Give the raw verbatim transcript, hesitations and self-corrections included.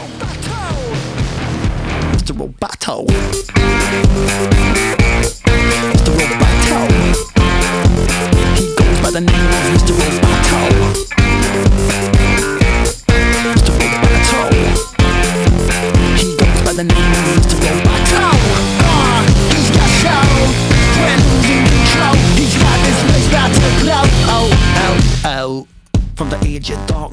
Mister Roboto. Mister Roboto. He goes by the name of Mister Roboto. Mister Roboto. He goes by the name of Mister Roboto. Uh, he's got show when losing control. He's got this place about to glow. Oh, oh, oh. From the age of dark